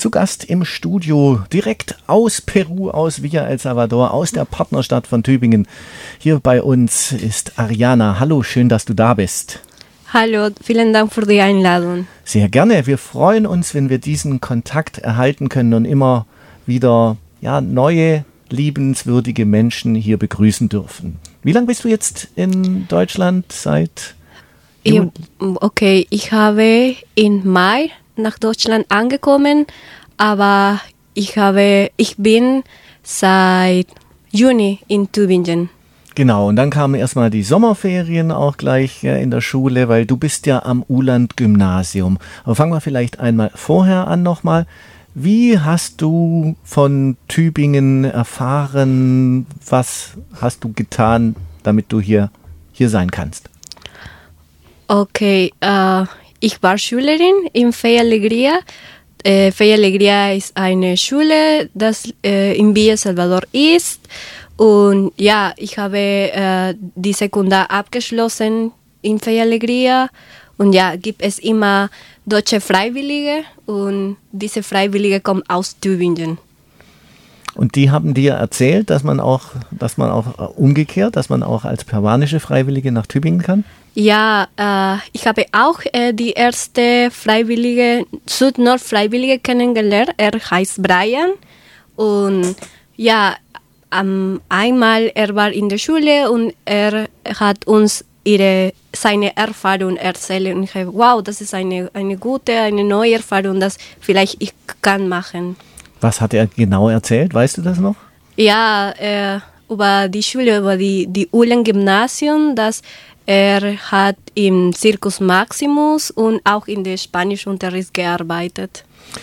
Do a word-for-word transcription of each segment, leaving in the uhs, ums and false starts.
Zu Gast im Studio, direkt aus Peru, aus Villa El Salvador, aus der Partnerstadt von Tübingen. Hier bei uns ist Ariana. Hallo, schön, dass du da bist. Hallo, vielen Dank für die Einladung. Sehr gerne. Wir freuen uns, wenn wir diesen Kontakt erhalten können und immer wieder ja, neue, liebenswürdige Menschen hier begrüßen dürfen. Wie lange bist du jetzt in Deutschland? Seit Juni? Okay, ich habe im Mai nach Deutschland angekommen, aber ich habe, ich bin seit Juni in Tübingen. Genau, und dann kamen erstmal die Sommerferien auch gleich ja, in der Schule, weil du bist ja am Uhland-Gymnasium. Aber fangen wir vielleicht einmal vorher an nochmal. Wie hast du von Tübingen erfahren? Was hast du getan, damit du hier, hier sein kannst? Okay, uh, ich war Schülerin in Fe Alegría. Äh, Fe Alegría ist eine Schule, das äh, in Villa El Salvador ist. Und ja, ich habe äh, die Sekundar abgeschlossen in Fe Alegría. Und ja, gibt es immer deutsche Freiwillige und diese Freiwillige kommen aus Tübingen. Und die haben dir erzählt, dass man auch, dass man auch umgekehrt, dass man auch als peruanische Freiwillige nach Tübingen kann? Ja, äh, ich habe auch äh, die erste Freiwillige, Süd-Nord-Freiwillige kennengelernt. Er heißt Brian. Und ja, ähm, einmal er war in der Schule und er hat uns ihre, seine Erfahrung erzählt. Und ich habe, wow, das ist eine, eine gute, eine neue Erfahrung, das vielleicht ich kann machen. Was hat er genau erzählt? Weißt du das noch? Ja, äh, über die Schule, über die, die Uhland-Gymnasium, dass er hat im Circus Maximus und auch in der Spanischunterricht gearbeitet.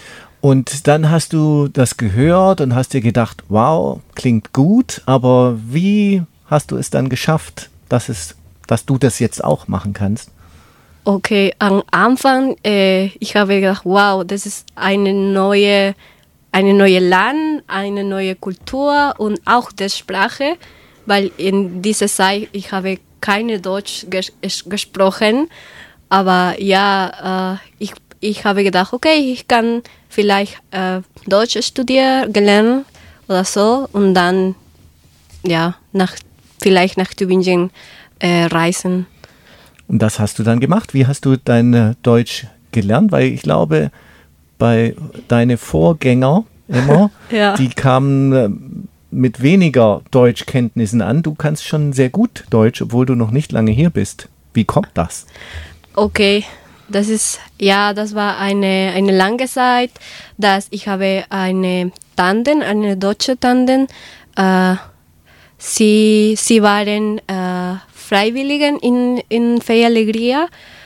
Und dann hast du das gehört und hast dir gedacht, wow, klingt gut, aber wie hast du es dann geschafft, dass, es, dass du das jetzt auch machen kannst? Okay, am Anfang, äh, ich habe gedacht, wow, das ist eine neue, eine neue Land, eine neue Kultur und auch die Sprache, weil in dieser Zeit, ich habe keine Deutsch ges- gesprochen, aber ja, äh, ich, ich habe gedacht, okay, ich kann vielleicht äh, Deutsch studieren, gelernt oder so und dann ja, nach, vielleicht nach Tübingen äh, reisen. Und das hast du dann gemacht. Wie hast du dein Deutsch gelernt? Weil ich glaube, bei deine Vorgänger immer, ja. die kamen mit weniger Deutschkenntnissen an. Du kannst schon sehr gut Deutsch, obwohl du noch nicht lange hier bist. Wie kommt das? Okay, das ist, ja, das war eine, eine lange Zeit, dass ich habe eine Tante, eine deutsche Tante, äh, sie, sie waren äh, Freiwilligen in, in Fe Alegría.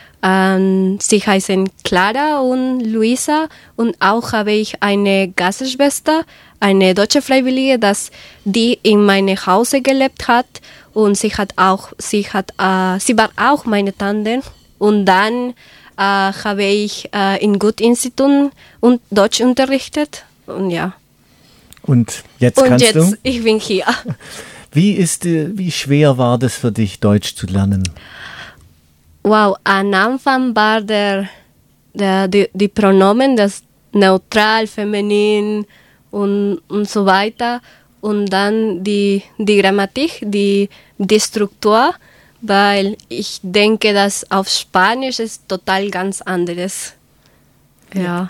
Ähm, sie heißen Clara und Luisa und auch habe ich eine Gastschwester, eine deutsche Freiwillige, dass die in meinem Hause gelebt hat und sie hat auch, sie hat, äh, sie war auch meine Tante und dann äh, habe ich äh, in Goethe-Institut und Deutsch unterrichtet und ja. Und jetzt und kannst jetzt, du? Und jetzt, ich bin hier. Wie ist, wie schwer war das für dich, Deutsch zu lernen? Wow, am Anfang war der, der, die, die Pronomen, das neutral, feminin und, und so weiter. Und dann die, die Grammatik, die, die Struktur, weil ich denke, dass auf Spanisch ist total ganz anderes. Ja.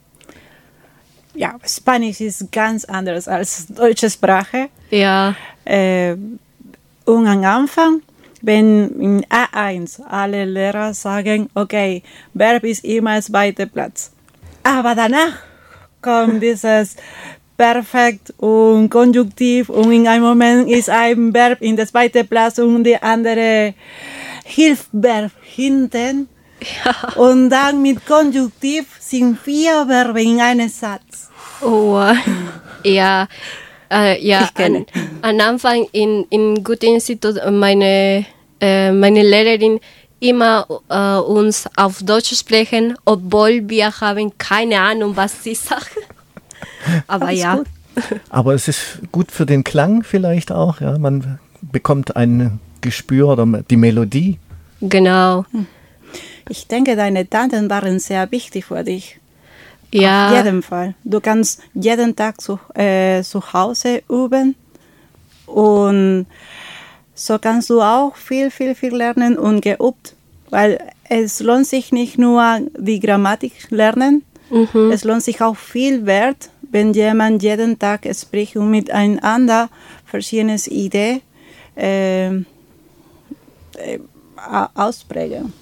Ja, Spanisch ist ganz anders als deutsche Sprache. Ja. Äh, und am Anfang, wenn in A eins alle Lehrer sagen, okay, Verb ist immer zweiter Platz. Aber danach kommt dieses Perfekt und Konjunktiv und in einem Moment ist ein Verb in der zweiten Platz und der andere Hilfsverb hinten. Ja. Und dann mit Konjunktiv sind vier Verben in einem Satz. Oh, ja. Äh, ja, ich kenne. Am Anfang in, in Goethe-Institut meine, äh, meine Lehrerin immer äh, uns auf Deutsch sprechen, obwohl wir haben keine Ahnung, was sie sagt. Aber Alles ja. Gut. Aber es ist gut für den Klang vielleicht auch. Ja, man bekommt ein Gespür oder die Melodie. Genau. Ich denke, deine Tanten waren sehr wichtig für dich. Ja. Auf jeden Fall. Du kannst jeden Tag zu, äh, zu Hause üben und so kannst du auch viel, viel, viel lernen und geübt, weil es lohnt sich nicht nur die Grammatik lernen, mhm. es lohnt sich auch viel wert, wenn jemand jeden Tag spricht und miteinander verschiedene Ideen äh, äh, ausprägen.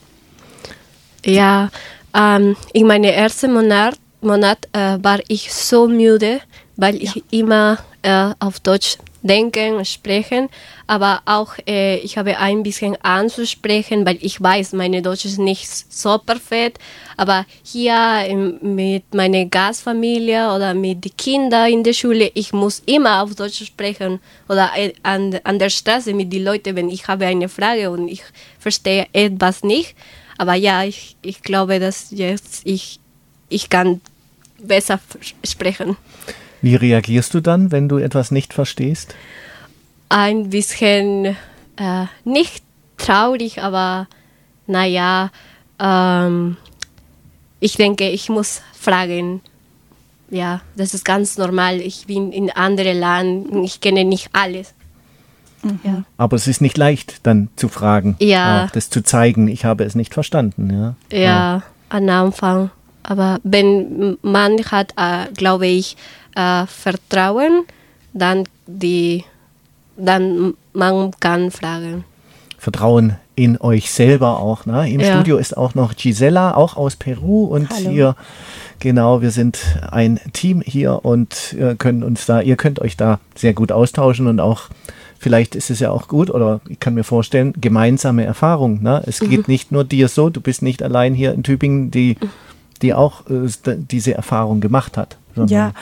Ja, ähm, in meinem ersten Monat, Monat äh, war ich so müde, weil ich ja. immer äh, auf Deutsch denken und sprechen, aber auch äh, ich habe ein bisschen anzusprechen, weil ich weiß, meine Deutsch ist nicht so perfekt, aber hier im, mit meiner Gastfamilie oder mit den Kindern in der Schule, ich muss immer auf Deutsch sprechen oder an, an der Straße mit den Leuten, wenn ich habe eine Frage und ich verstehe etwas nicht, aber ja, ich, ich glaube, dass jetzt ich, ich kann besser sprechen. Wie reagierst du dann, wenn du etwas nicht verstehst? Ein bisschen äh, nicht traurig, aber naja, ähm, ich denke, ich muss fragen. Ja, das ist ganz normal. Ich bin in anderen Ländern, ich kenne nicht alles. Mhm. Ja. Aber es ist nicht leicht, dann zu fragen, ja. auch das zu zeigen, ich habe es nicht verstanden. Ja, ja, ja. Am Anfang. Aber wenn man hat, äh, glaube ich, äh, Vertrauen, dann, die, dann man kann fragen. Vertrauen in euch selber auch. Ne? Im ja. Studio ist auch noch Gisela, auch aus Peru. Und Hallo. hier, genau, wir sind ein Team hier und äh, können uns da, ihr könnt euch da sehr gut austauschen und auch, vielleicht ist es ja auch gut, oder ich kann mir vorstellen, gemeinsame Erfahrung. Ne? Es geht mhm. nicht nur dir so, du bist nicht allein hier in Tübingen, die, die auch äh, diese Erfahrung gemacht hat. Ja,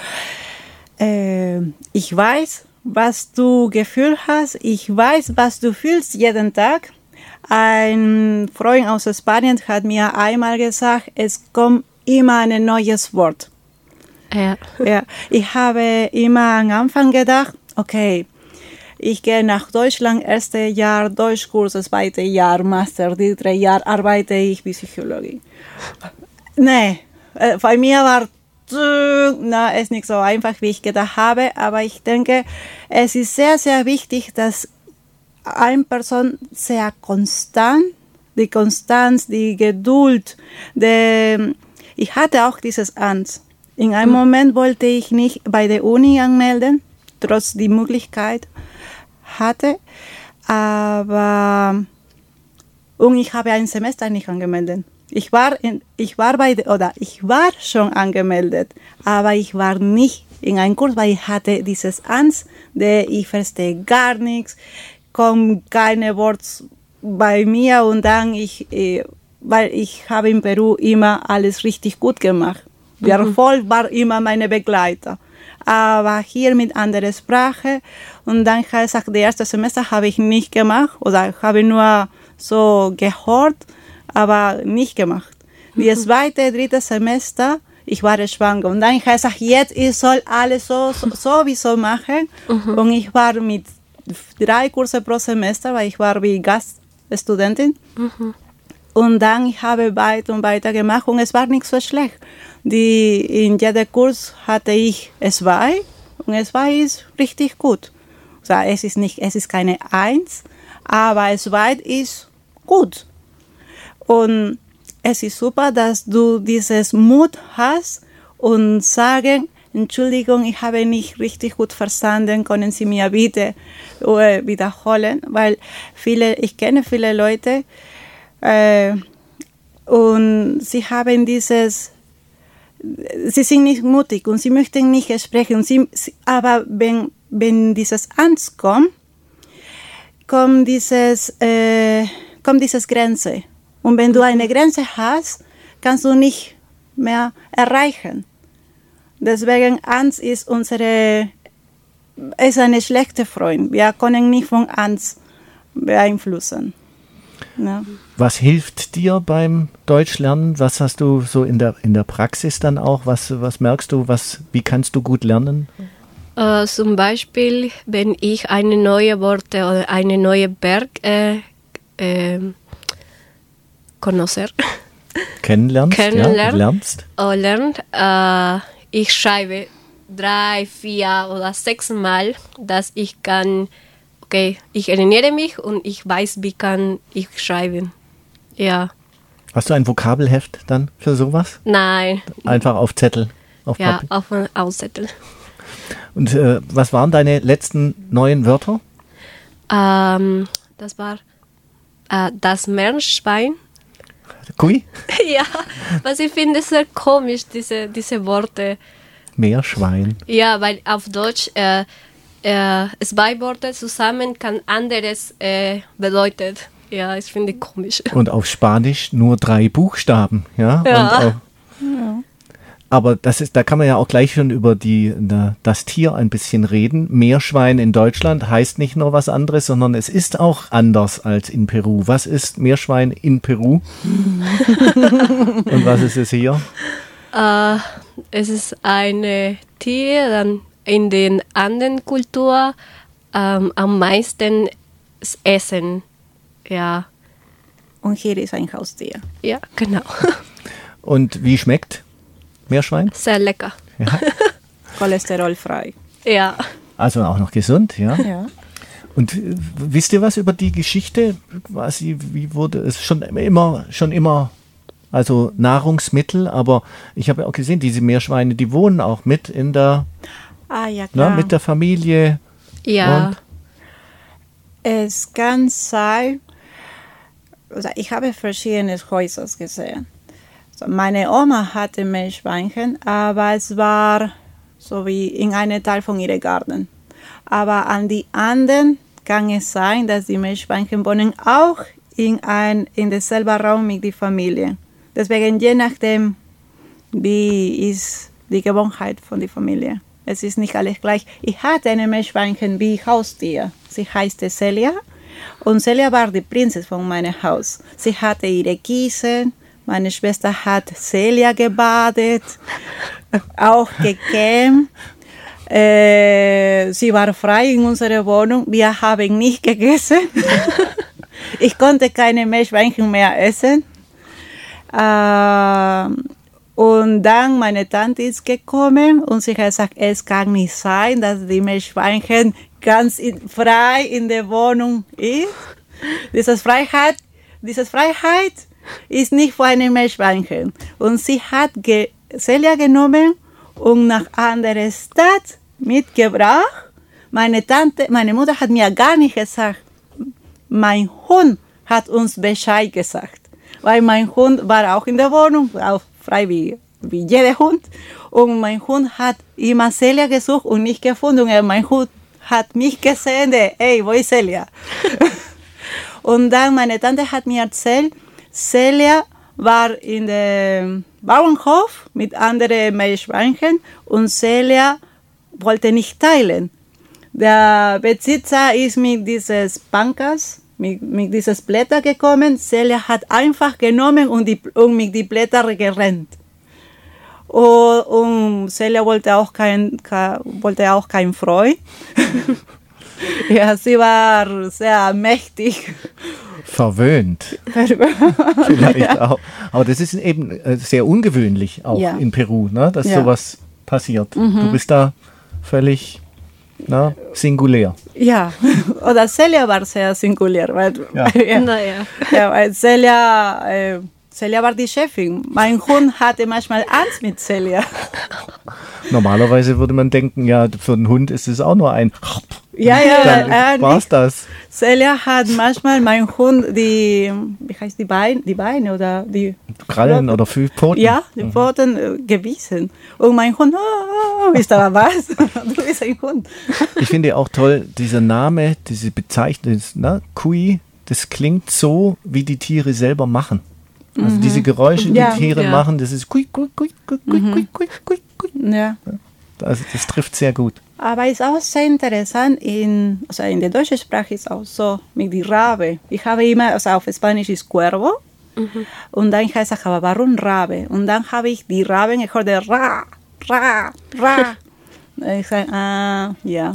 äh, ich weiß, was du gefühlt hast. Ich weiß, was du fühlst jeden Tag. Ein Freund aus Spanien hat mir einmal gesagt, es kommt immer ein neues Wort. Ja. Ja, ich habe immer am Anfang gedacht, okay, ich gehe nach Deutschland, erste Jahr Deutschkurs, zweite Jahr Master, dritte Jahr arbeite ich wie Psychologin. Nee, bei mir war na, ist nicht so einfach, wie ich gedacht habe, aber ich denke, es ist sehr, sehr wichtig, dass eine Person sehr konstant, die Konstanz, die Geduld, die, ich hatte auch dieses Angst. In einem mhm. Moment wollte ich nicht bei der Uni anmelden, trotz die Möglichkeit hatte, aber und ich habe ein Semester nicht angemeldet. Ich war, in, ich war bei, oder ich war schon angemeldet, aber ich war nicht in einem Kurs, weil ich hatte dieses Angst, der ich verstehe gar nichts, kommt keine Worte bei mir und dann ich, äh, weil ich habe in Peru immer alles richtig gut gemacht. Der mhm. Erfolg war immer meine Begleiter. Aber hier mit anderer Sprache und dann habe ich gesagt, das erste Semester habe ich nicht gemacht oder habe nur so gehört, aber nicht gemacht. Die zweite, dritte Semester, ich war schwanger. Und dann habe ich gesagt, jetzt ich soll alles so, so sowieso machen. Mhm. Und ich war mit drei Kursen pro Semester, weil ich war wie Gaststudentin. Mhm. Und dann ich habe weiter und weiter gemacht und es war nicht so schlecht. Die, in jedem Kurs hatte ich zwei und zwei ist richtig gut. Also es ist nicht, es ist keine Eins, aber zwei ist gut. Und es ist super, dass du dieses Mut hast und sagen, Entschuldigung, ich habe nicht richtig gut verstanden, können Sie mir bitte äh, wiederholen, weil viele, ich kenne viele Leute äh, und sie haben dieses, sie sind nicht mutig und sie möchten nicht sprechen, sie, aber wenn, wenn dieses Angst kommt, kommt dieses, äh, kommt dieses Grenze. Und wenn du eine Grenze hast, kannst du nicht mehr erreichen. Deswegen Angst ist unsere, ist eine schlechte Freund. Wir können nicht von Angst beeinflussen. Ja. Was hilft dir beim Deutschlernen? Was hast du so in der, in der Praxis dann auch? Was, was merkst du? Was, wie kannst du gut lernen? Uh, zum Beispiel, wenn ich eine neue Worte oder eine neue Berg äh, äh, conocer, kennenlernst. kennenlernt. Ja, lernst. Oh, lernt. Äh, ich schreibe drei, vier oder sechs Mal, dass ich kann, okay, ich erinnere mich und ich weiß, wie kann ich schreiben. Ja. Hast du ein Vokabelheft dann für sowas? Nein. Einfach auf Zettel, auf Ja, Papier. auf einem Auszettel. Und äh, was waren deine letzten neuen Wörter? Ähm, das war äh, das Meerschwein. Kui? Ja, was ich finde sehr komisch, diese, diese Worte. Meerschwein. Ja, weil auf Deutsch äh, äh, zwei Worte zusammen kann anderes äh, bedeutet. Ja, ich finde komisch. Und auf Spanisch nur drei Buchstaben. Ja. Ja. Und auch, aber das ist, da kann man ja auch gleich schon über die, na, das Tier ein bisschen reden. Meerschwein in Deutschland heißt nicht nur was anderes, sondern es ist auch anders als in Peru. Was ist Meerschwein in Peru? Und was ist es hier? Äh, es ist eine Tier, dann in den anderen Kultur ähm, am meisten essen. Ja, Und hier ist ein Haustier. ja, genau. Und wie schmeckt Meerschwein? Sehr lecker. Ja. Cholesterolfrei. Ja. Also auch noch gesund, ja. Ja. Und äh, wisst ihr was über die Geschichte? Quasi, wie wurde es schon immer, schon immer, also Nahrungsmittel, aber ich habe ja auch gesehen, diese Meerschweine, die wohnen auch mit in der, Ah, ja, ne, klar. mit der Familie. Ja. Und? Es kann sein, also ich habe verschiedene Häuser gesehen. Also meine Oma hatte Meerschweinchen, aber es war so wie in einem Teil von ihrem Garten. Aber an die anderen kann es sein, dass die Meerschweinchen wohnen auch in ein in derselben Raum mit der Familie. Deswegen je nachdem, wie ist die Gewohnheit von der Familie. Es ist nicht alles gleich. Ich hatte eine Meerschweinchen wie Haustier. Sie heißt Celia und Celia war die Prinzessin von meinem Haus. Sie hatte ihre Kissen. Meine Schwester hat Celia gebadet, auch gekämmt. Äh, sie war frei in unserer Wohnung. Wir haben nicht gegessen. Ich konnte keine Meerschweinchen mehr essen. Äh, Und dann meine Tante ist gekommen und sie hat gesagt, es kann nicht sein, dass die Meerschweinchen ganz in, frei in der Wohnung ist. Diese Freiheit, diese Freiheit ist nicht für eine Meerschweinchen. Und sie hat ge Celia genommen und nach andere Stadt mitgebracht. Meine Tante, meine Mutter hat mir gar nicht gesagt. Mein Hund hat uns Bescheid gesagt. Weil mein Hund war auch in der Wohnung, auch frei wie, wie jeder Hund. Und mein Hund hat immer Celia gesucht und nicht gefunden. Und mein Hund hat mich gesehen, ey, wo ist Celia? Und dann meine Tante hat mir erzählt, Celia war in dem Bauernhof mit anderen Meerschweinchen und Celia wollte nicht teilen. Der Besitzer ist mit dieses Bankers, mit, mit dieses Blätter gekommen. Celia hat einfach genommen und, die, und mit die Blätter gerannt. Und, und Celia wollte auch kein, kein, wollte auch kein Freund. Ja, sie war sehr mächtig. Verwöhnt. Vielleicht ja. auch. Aber das ist eben sehr ungewöhnlich auch ja. in Peru, ne, dass ja. sowas passiert. Mhm. Du bist da völlig na, singulär. Ja, oder Celia war sehr singulär. Weil, ja. ja. Naja. Ja, weil Celia, äh, Celia war die Chefin. Mein Hund hatte manchmal Angst mit Celia. Normalerweise würde man denken, ja, für einen Hund ist es auch nur ein... Ja, ja, dann äh, war's nicht. Das. Celia hat manchmal mein Hund die, wie heißt die Beine, die Beine oder die Krallen oder Pfoten. Ja, die Pfoten äh, gewiesen. Und mein Hund, oh, ist da was? Du bist ein Hund. Ich finde auch toll, dieser Name, diese Bezeichnung, ne? Kui, das klingt so, wie die Tiere selber machen. Also mhm. diese Geräusche, die ja, Tiere ja. machen, das ist Kui, Kui, Kui, Kui, Kui, mhm. Kui, Kui, Kui, Kui. Ja. Also das trifft sehr gut. Aber es ist auch sehr interessant, in, also in der deutschen Sprache ist auch so mit die Rabe. Ich habe immer, also auf Spanisch ist Cuervo, mhm. und dann heißt es, aber warum Rabe? Und dann habe ich die Raben gehört, Ra, Ra, Ra. Ich sage, ah, ja.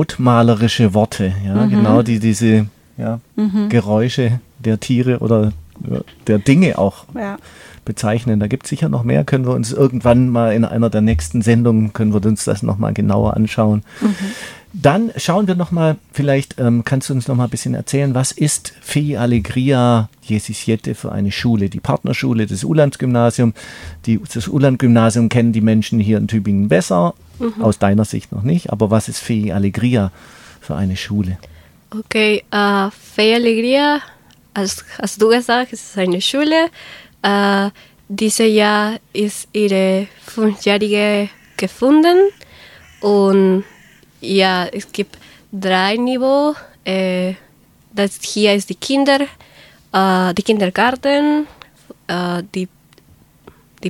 Lautmalerische Worte, ja, mhm. genau, die diese ja, mhm. Geräusche der Tiere oder der Dinge auch Ja. bezeichnen. Da gibt es sicher noch mehr, können wir uns irgendwann mal in einer der nächsten Sendungen, können wir uns das nochmal genauer anschauen. Mhm. Dann schauen wir nochmal, vielleicht ähm, kannst du uns nochmal ein bisschen erzählen, was ist Fei Alegria Jesus Siete für eine Schule? Die Partnerschule des Ulands-Gymnasium. Die, das Uland-Gymnasium kennen die Menschen hier in Tübingen besser, mhm. aus deiner Sicht noch nicht, aber was ist Fei Alegria für eine Schule? Okay, uh, Fei Alegria, als hast du gesagt, es ist eine Schule. Uh, dieses Jahr ist ihre fünfjährige gefunden und ja, es gibt drei Niveau. Äh, das hier ist die Kinder, äh, die Kindergarten, äh, die, die,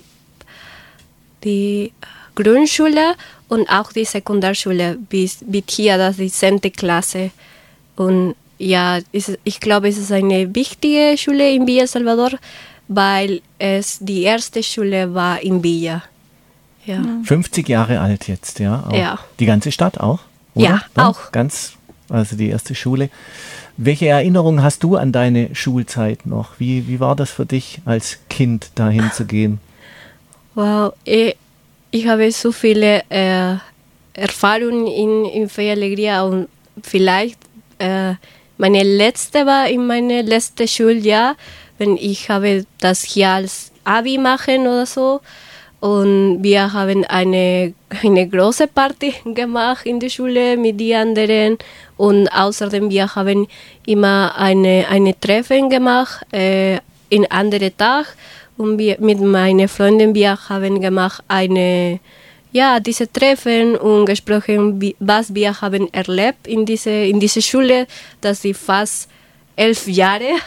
die Grundschule und auch die Sekundarschule bis, bis hier, das ist die zehnte Klasse. Und ja, ist, ich glaube, es ist eine wichtige Schule in Villa Salvador, weil es die erste Schule war in Villa. Ja. fünfzig Jahre alt jetzt, ja? Auch. Ja. Die ganze Stadt auch? Oder? Ja, auch. Ganz, also die erste Schule. Welche Erinnerungen hast du an deine Schulzeit noch? Wie, wie war das für dich als Kind, dahin zu gehen? Wow, ich, ich habe so viele äh, Erfahrungen in, in Fei Alegria und vielleicht äh, meine letzte war in meinem letzten Schuljahr, wenn ich habe das hier als Abi machen oder so. Und wir haben eine, eine große Party gemacht in der Schule mit den anderen. Und außerdem wir haben immer eine, eine Treffen gemacht, äh, in anderen Tag. Und wir, mit meinen Freunden, wir haben gemacht eine, ja, diese Treffen und gesprochen, wie, was wir haben erlebt in diese, in diese Schule, dass sie fast elf Jahre.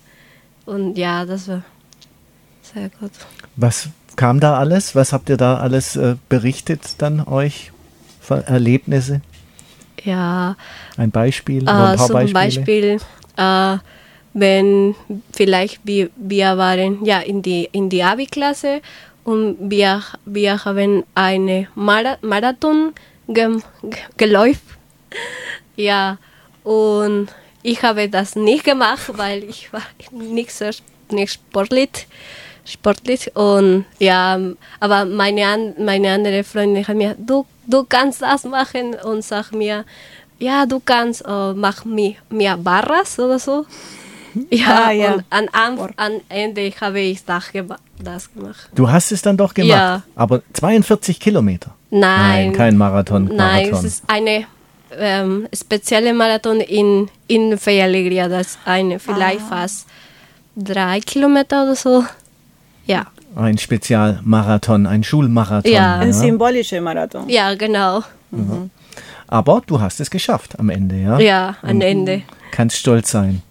Und ja, das war sehr gut. Was kam da alles? Was habt ihr da alles äh, berichtet dann euch für Erlebnisse? Ja. Ein Beispiel oder Äh, ein paar zum Beispiele? Beispiel, äh, wenn vielleicht wir, wir waren ja in die in die Abi-Klasse und wir, wir haben eine Mara- Marathon ge, ge, geläuft. Ja, und ich habe das nicht gemacht, weil ich war nicht so nicht sportlich. sportlich und ja, aber meine, meine andere Freundin hat mir, du, du kannst das machen und sagt mir, ja, du kannst, uh, mach mir, mir Barras oder so. Ja, ah, ja. Und an, an, an Ende habe ich das, gema- das gemacht. Du hast es dann doch gemacht, Ja. aber zweiundvierzig Kilometer? Nein. Nein, kein Marathon. Nein, Marathon. es ist eine ähm, spezielle Marathon in, in Fei Alegria, das ist eine vielleicht Ah. fast drei Kilometer oder so. Ja. Ein Spezialmarathon, ein Schulmarathon. Ja. Ein symbolischer Marathon. Ja, genau. Mhm. Aber du hast es geschafft am Ende, ja? Ja, am Und Ende. Kannst stolz sein.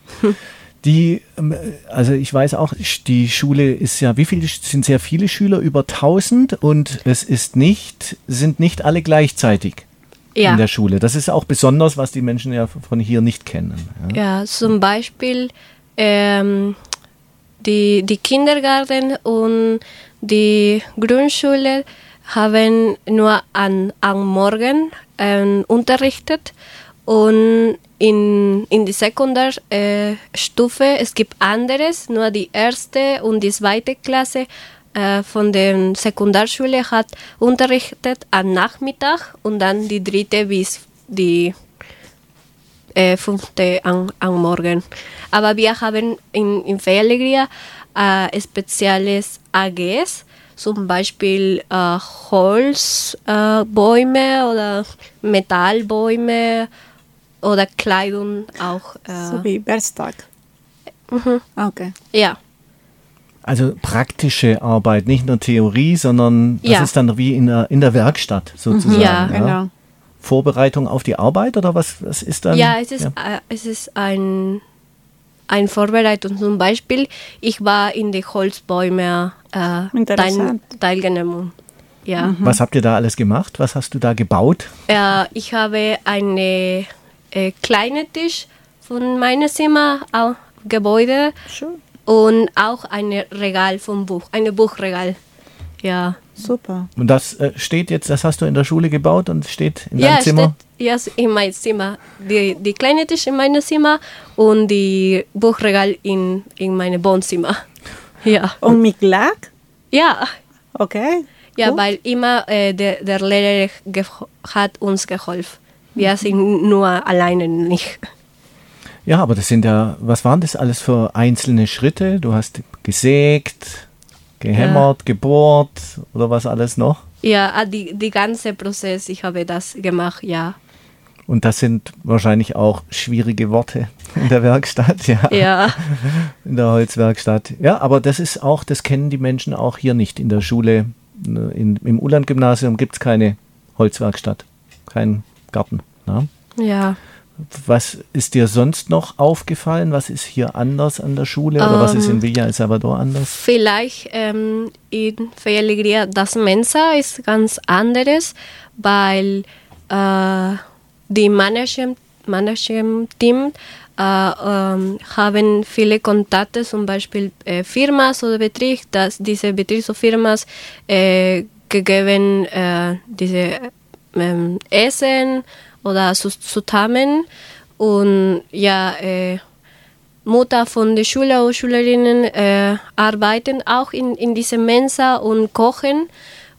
Die, ähm, also ich weiß auch, die Schule ist ja, wie viele sind sehr viele Schüler, über tausend und es ist nicht, sind nicht alle gleichzeitig Ja. in der Schule. Das ist auch besonders, was die Menschen ja von hier nicht kennen. Ja, Ja, zum Beispiel ähm, die, die Kindergarten und die Grundschule haben nur an, am Morgen ähm, unterrichtet und in, in die Sekundarstufe, äh, es gibt anderes, nur die erste und die zweite Klasse äh, von der Sekundarschule hat unterrichtet am Nachmittag und dann die dritte bis die äh, fünfte am, am Morgen. Aber wir haben in, in Fei Alegria äh, spezielles A G S, zum Beispiel äh, Holzbäume äh, Bäume oder Metallbäume oder Kleidung auch. Äh, So wie Werkstag. mhm. Okay. Ja. Also praktische Arbeit, nicht nur Theorie, sondern das Ja. ist dann wie in der, in der Werkstatt sozusagen. Ja, genau. Vorbereitung auf die Arbeit oder was, was ist dann? Ja, es ist, Äh, es ist ein, ein Vorbereitung. Zum Beispiel, ich war in die Holzbäume äh, teil, Interessant. teilgenommen. Ja. Was habt ihr da alles gemacht? Was hast du da gebaut? Äh, ich habe eine äh, kleine Tisch von meinem Zimmer, auch Gebäude Schön. und auch ein Regal vom Buch, ein Buchregal. Ja. Super. Und das äh, steht jetzt, das hast du in der Schule gebaut und steht in deinem Ja, Zimmer? steht ja, in meinem Zimmer. Die, die kleine Tisch in meinem Zimmer und die Buchregal in, in meinem Wohnzimmer. Ja. Und mit Lack? Ja. Okay. Ja, Gut. weil immer äh, der, der Lehrer ge- hat uns geholfen. Wir sind nur alleine nicht. Ja, aber das sind ja, was waren das alles für einzelne Schritte? Du hast gesägt, gehämmert, ja. gebohrt oder was alles noch? Ja, die, die ganze Prozess, ich habe das gemacht, ja. Und das sind wahrscheinlich auch schwierige Worte in der Werkstatt, ja. Ja. In der Holzwerkstatt. Ja, aber das ist auch, das kennen die Menschen auch hier nicht in der Schule. In, Im Uland-Gymnasium gibt es keine Holzwerkstatt, kein Garten. Na? Ja. Was ist dir sonst noch aufgefallen? Was ist hier anders an der Schule oder um, was ist in Villa El Salvador anders? Vielleicht ähm, in Fe y Alegría das Mensa ist ganz anderes, weil äh, die Management, Management-Team äh, ähm, haben viele Kontakte, zum Beispiel äh, Firmas oder Betrieb, dass diese Betriebe oder Firmas äh, gegeben äh, diese äh, Essen oder zusammen und ja, äh, Mutter von den Schüler und Schülerinnen äh, arbeiten auch in, in dieser Mensa und kochen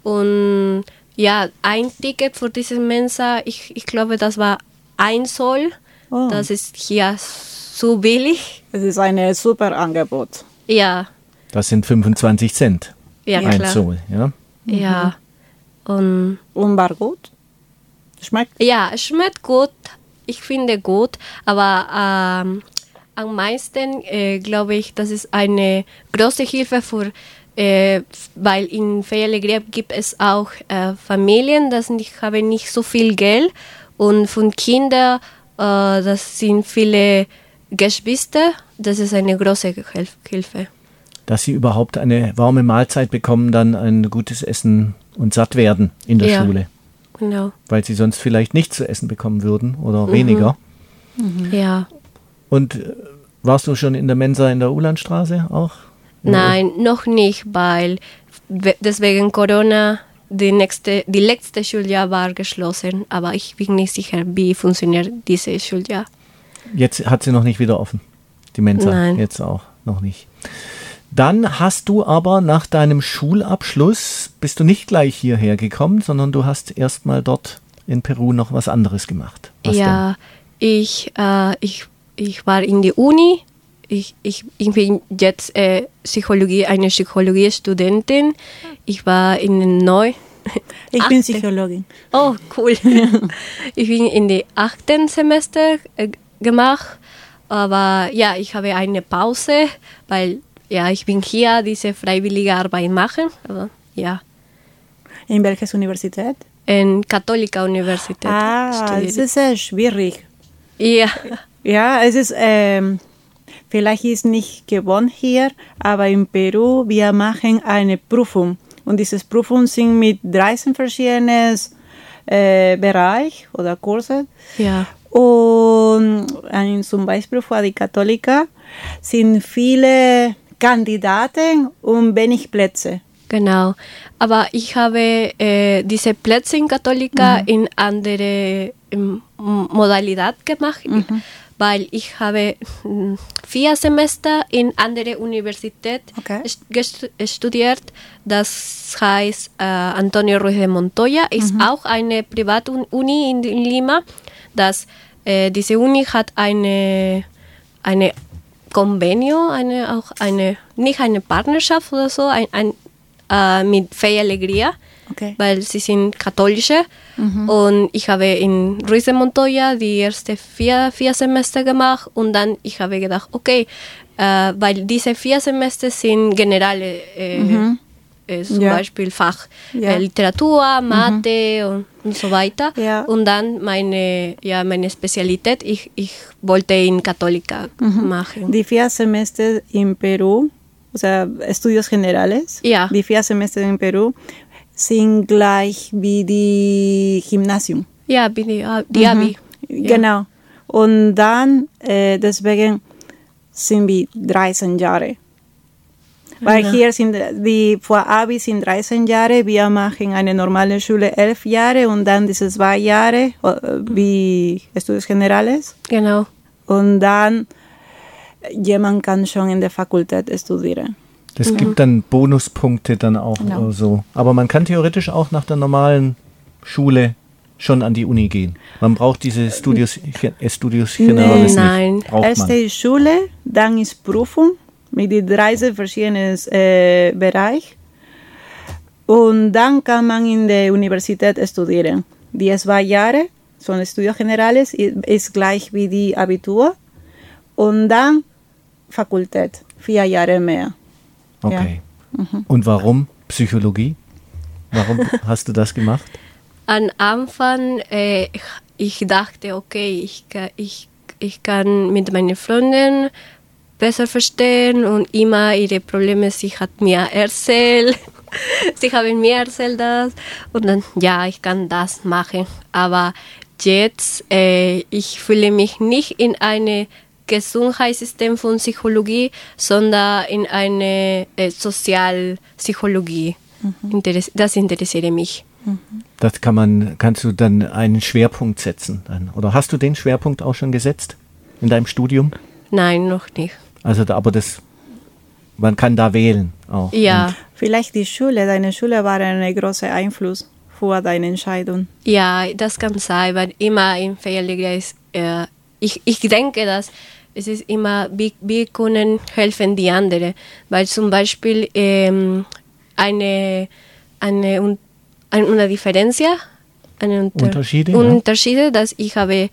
und ja, ein Ticket für diese Mensa, ich, ich glaube, das war ein Sol. Oh. Das ist hier so billig. Es ist ein super Angebot. Ja. Das sind fünfundzwanzig Cent. Ja, ein klar. Sol, ja. Ja. Und, und war gut? Schmeckt? Ja, es schmeckt gut. Ich finde gut. Aber ähm, am meisten äh, glaube ich, das ist eine große Hilfe für, äh, weil in Fe y Alegría gibt es auch äh, Familien, das nicht, haben nicht so viel Geld und von Kindern, äh, das sind viele Geschwister, das ist eine große Hilfe. Dass sie überhaupt eine warme Mahlzeit bekommen, dann ein gutes Essen und satt werden in der ja, Schule. Genau. Weil sie sonst vielleicht nichts zu essen bekommen würden oder mhm. weniger. Mhm. Ja. Und warst du schon in der Mensa in der Ulandstraße auch? Nein, noch nicht, weil deswegen Corona die, nächste, die letzte Schuljahr war geschlossen, aber ich bin nicht sicher, wie funktioniert dieses Schuljahr. Jetzt hat sie noch nicht wieder offen, die Mensa. Nein. Jetzt auch noch nicht. Dann hast du aber nach deinem Schulabschluss, bist du nicht gleich hierher gekommen, sondern du hast erstmal dort in Peru noch was anderes gemacht. Was ja, ich, äh, ich, ich war in der Uni. Ich, ich, ich bin jetzt äh, Psychologie, eine Psychologiestudentin. Ich war in den Neu. Ich bin Psychologin. Oh, cool. Ich bin in die achten Semester äh, gemacht. Aber ja, ich habe eine Pause, weil ja, ich bin hier diese freiwillige Arbeit machen. Aber, ja. In welcher Universität? In Katholika Universität. Ah, es ist sehr schwierig. Ja. Ja, es ist, ähm, vielleicht ist nicht gewohnt hier, aber in Peru, wir machen eine Prüfung. Und diese Prüfungen sind mit dreizehn verschiedenen äh, Bereichen oder Kursen. Ja. Und ein, zum Beispiel für die Katholika sind viele Kandidaten und wenig Plätze. Genau, aber ich habe äh, diese Plätze in Katholika mhm. in andere in Modalität gemacht, mhm. weil ich habe vier Semester in andere Universität okay. gest- studiert. Das heißt, äh, Antonio Ruiz de Montoya ist mhm. auch eine Privatuni in, in Lima. Das, äh, diese Uni hat eine, eine Convenio, eine, auch eine, nicht eine Partnerschaft oder so, ein, ein, äh, mit Fe y Alegría, okay. weil sie sind katholische. Mhm. Und ich habe in Ruiz de Montoya die ersten vier, vier Semester gemacht und dann ich habe gedacht, okay, äh, weil diese vier Semester sind generelle, äh, mhm. äh, zum ja. Beispiel Fach, ja. äh, Literatur, Mathe mhm. und, und so weiter. Ja. Und dann meine, ja, meine Spezialität, ich, ich wollte in Katholika mhm. machen. Die vier Semester in Peru, o sea, Estudios Generales, ja. die vier Semester in Peru sind gleich wie die Gymnasium. Ja, wie die, die mhm. Abi. Genau. Und dann, äh, deswegen sind wir dreizehn Jahre. Weil Ja. hier sind die vor Abi sind dreizehn Jahre, wir machen eine normale Schule elf Jahre und dann diese zwei Jahre äh, wie Estudios Generales. Genau. Und dann jemand kann schon in der Fakultät studieren. Das gibt dann Bonuspunkte dann auch Genau. oder so. Aber man kann theoretisch auch nach der normalen Schule schon an die Uni gehen. Man braucht diese Studios, Studios Generales Nein. nicht. Braucht Erste man. ist Schule, dann ist Prüfung mit den dreizehn verschiedenen äh, Bereichen. Und dann kann man in der Universität studieren. Die zwei Jahre, son Estudios Generales, ist gleich wie die Abitur. Und dann Fakultät, vier Jahre mehr. Okay. Und warum Psychologie? Warum hast du das gemacht? Am Anfang, äh, ich, ich dachte, okay, ich, ka- ich, ich kann mit meinen Freunden besser verstehen und immer ihre Probleme, sie hat mir erzählt, sie haben mir erzählt das und dann, ja, ich kann das machen. Aber jetzt, äh, ich fühle mich nicht in eine Gesundheitssystem von Psychologie, sondern in eine äh, Sozialpsychologie. Interes- das interessiert mich. Das kann man, kannst du dann einen Schwerpunkt setzen dann. Oder hast du den Schwerpunkt auch schon gesetzt in deinem Studium? Nein, noch nicht. Also, da, aber das, man kann da wählen auch. Ja, Vielleicht die Schule, deine Schule war ein großer Einfluss für deine Entscheidung. ja, das kann sein, weil immer in Fähigkeit ist, äh, ich, ich denke, dass es ist immer, wir, wir können helfen die anderen, weil zum Beispiel ähm, eine, eine, un- ein- una diferencia, eine Unter Unterschiede, ja. Unterschiede, dass ich habe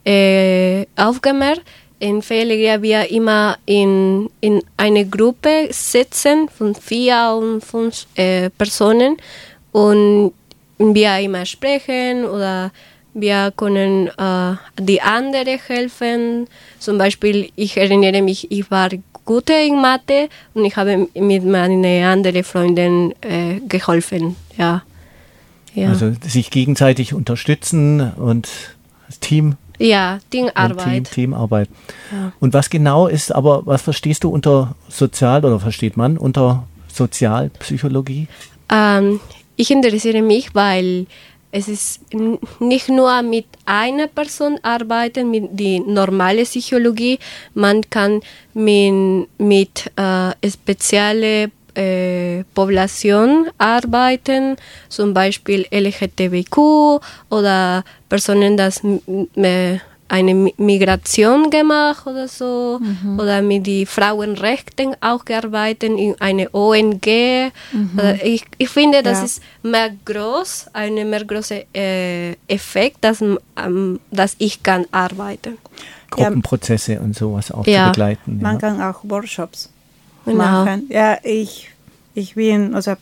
äh, aufgemerkt, in Fähigkeit wir immer in, in eine Gruppe sitzen von vier und fünf äh, Personen und wir immer sprechen oder wir können äh, die anderen helfen. Zum Beispiel, ich erinnere mich, ich war gut in Mathe und ich habe mit meinen anderen Freunden äh, geholfen. Ja. Ja, Also sich gegenseitig unterstützen und das Team, ja Team, Teamarbeit. Teamarbeit. Ja. Und was genau ist, aber was verstehst du unter Sozial oder versteht man unter Sozialpsychologie? Ähm, ich interessiere mich, weil es ist n- nicht nur mit einer Person arbeiten, mit die normale Psychologie, man kann mit, mit äh, spezielle äh, Population arbeiten, zum Beispiel L G B T Q oder Personen, die m- m- eine Mi- Migration gemacht oder so, oder mit den Frauenrechten auch gearbeitet in eine O N G. Oder Ich, ich finde, das Ja. ist mehr groß, ein mehr großer äh, Effekt, dass, ähm, dass ich kann arbeiten. Gruppenprozesse und sowas auch Ja. zu begleiten. Man Ja. kann auch Workshops Genau. machen. Ja, ich, ich bin, also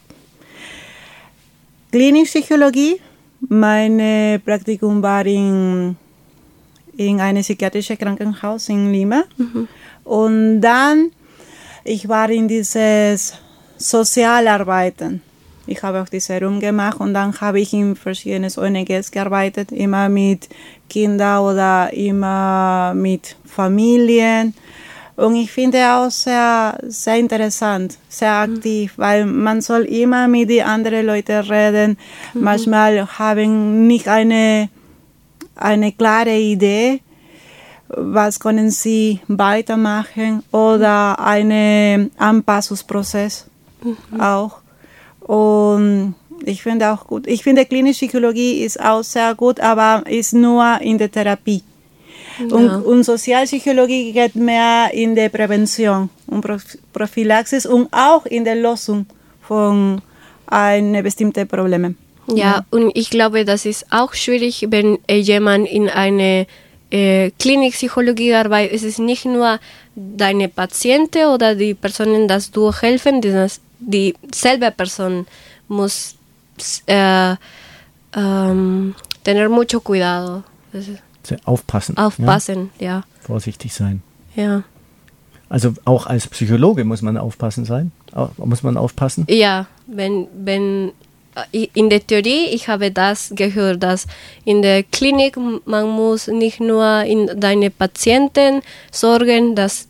Klinikpsychologie, mein Praktikum war in, in einem psychiatrischen Krankenhaus in Lima. Und dann, ich war in dieses Sozialarbeiten. Ich habe auch diese Rum gemacht und dann habe ich in verschiedenen O N Gs gearbeitet, immer mit Kindern oder immer mit Familien. Und ich finde auch sehr, sehr interessant, sehr aktiv, weil man soll immer mit den anderen Leuten reden. Manchmal haben nicht eine, eine klare Idee, was können sie weitermachen oder einen Anpassungsprozess auch. Und ich finde auch gut. Ich finde, klinische Psychologie ist auch sehr gut, aber ist nur in der Therapie. Und, Ja. und Sozialpsychologie geht mehr in der Prävention und Pro- Prophylaxis und auch in der Lösung von einem bestimmten Problem. Ja, und ich glaube, das ist auch schwierig, wenn äh, jemand in eine äh, Klinikpsychologie arbeitet. Es ist nicht nur deine Patienten oder die Personen, dass du helfen, das, die selbe Person muss äh, ähm, tener mucho cuidado, das ist Sehr Aufpassen. aufpassen, ja. Ja? Vorsichtig sein. Ja. Also auch als Psychologe muss man aufpassen sein. Au- Muss man aufpassen. Ja, wenn, wenn äh, in der Theorie, ich habe das gehört, dass in der Klinik man muss nicht nur in deine Patienten sorgen, dass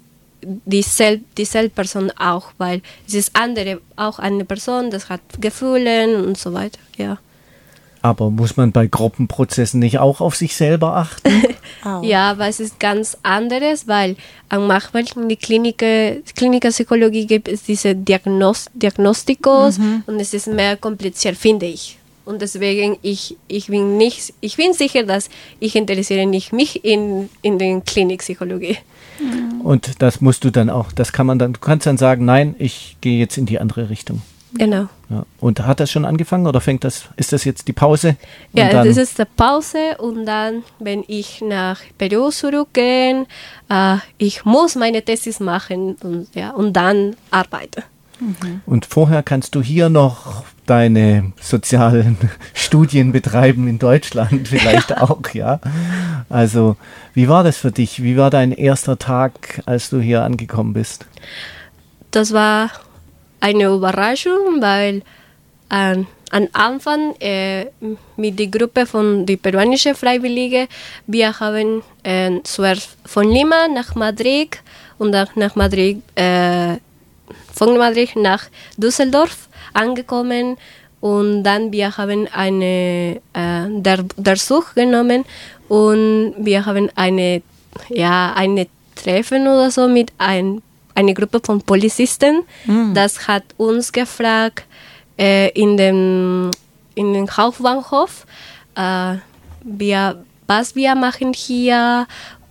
dieselbe dieselbe Person auch, weil es ist andere, auch eine Person, das hat Gefühle und so weiter, ja. Aber muss man bei Gruppenprozessen nicht auch auf sich selber achten? Ja, aber es ist ganz anderes, weil manchmal in der Klinik, Klinikpsychologie gibt es diese Diagnos Diagnostikos mhm. und es ist mehr kompliziert, finde ich. Und deswegen, ich, ich, bin nicht, ich bin sicher, dass ich interessiere nicht mich in, in der Klinikpsychologie. Und das musst du dann auch, das kann man dann, du kannst dann sagen, nein, ich gehe jetzt in die andere Richtung. Genau. Ja. Und hat das schon angefangen oder fängt das, ist das jetzt die Pause? Und ja, dann, das ist die Pause und dann, wenn ich nach Peru zurückgehe, äh, ich muss meine Thesis machen und, ja, und dann arbeiten. Mhm. Und vorher kannst du hier noch deine sozialen Studien betreiben in Deutschland vielleicht ja. auch, ja. Also, wie war das für dich? Wie war dein erster Tag, als du hier angekommen bist? Das war eine Überraschung, weil an, am Anfang äh, mit der Gruppe von die peruanische Freiwillige, wir haben äh, zuerst von Lima nach Madrid und dann nach Madrid, äh, von Madrid nach Düsseldorf angekommen und dann wir haben eine äh, der, der Zug genommen und wir haben eine ja eine Treffen oder so mit ein eine Gruppe von Polizisten, mm. das hat uns gefragt äh, in dem in den Hauptbahnhof, äh, wir, was wir machen hier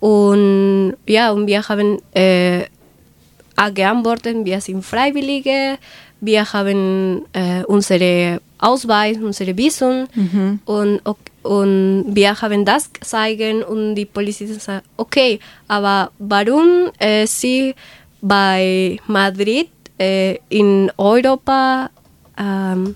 und ja und wir haben äh, geantwortet, wir sind Freiwillige, wir haben äh, unsere Ausweis, unsere Visum mhm. und, und wir haben das gezeigt und die Polizisten sagen, okay, aber warum äh, sie bei Madrid äh, in Europa ähm,